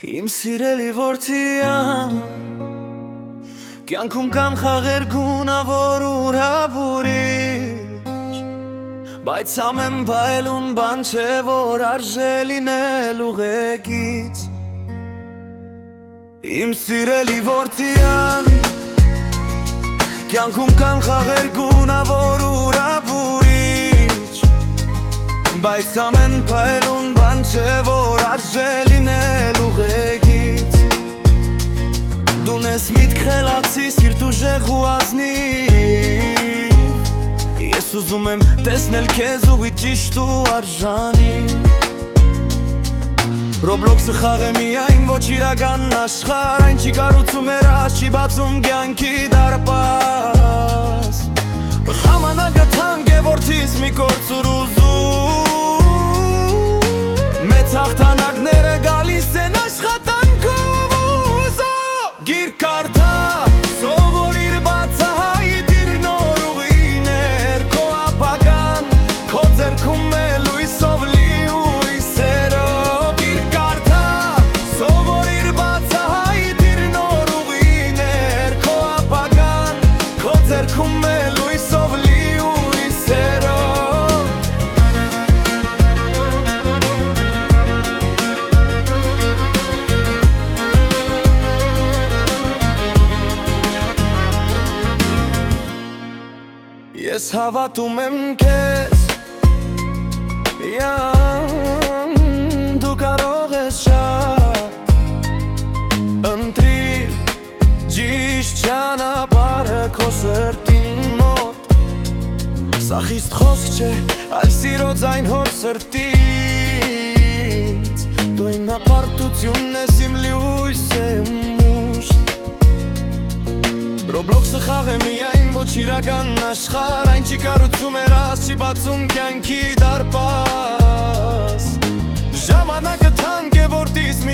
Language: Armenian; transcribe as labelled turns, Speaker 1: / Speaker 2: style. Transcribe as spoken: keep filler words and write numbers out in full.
Speaker 1: Իմ սիրելի որդիան, կյանքում կան խաղեր գունավոր ուրաբուրիչ, բայց ամեն բայլուն բան չէ, որ արժե լինել ուղեկից։ Իմ սիրելի որդիան, կյանքում կան խաղեր գունավոր ուրաբուրիչ, բայց ամեն բայլուն բան չէ, որ արժե լինել ուղեկից։ Դու ես միտք խելացի, սիրտ ուժեղ ու ազնիվ, ես ուզում եմ տեսնել քեզ ուղի ճիշտ ու արժանի։ Ռոբլոքսը խաղ է միայն, ոչ իրական աշխարհ, այն չի կառուցում երազ, չի բացում կյանքի դարպաս։ Ժամանակը թանկ է, որդիս մի կորցուր ուզում, մեծ հաղթանակները գալիս են աշխատանքով ուզող։ Գիր կարդա, սովորիր բացահայտ իր նոր ուղիներ, քո ապագան, քո ձեռքում է լույսով լի ուրիսերով։ Գիր կարդա, սովորիր բացահայտ իր նոր ուղիներ, քո ապագան, քո ձեռքում է լույսով լի ուրիսերով։ Ես հավատում եմ քեզ, յան, դու կարող ես շատ, ընտրիր ճիշտ ճանապարհը քո սրտին մոտ։ Սա խիստ խոսք չէ, այլ սիրո ձայն հոր սրտից, դու իմ հպարտությունն ես, իմ լույսը, իմ ուշտ։ Ռոբլոքսը խաղ է միայն, ոչ իրական աշխարհ, այն չի կառուցում երազ, չի բացում կյանքի դարպաս։ Ժամանակը թանկ է, որդիս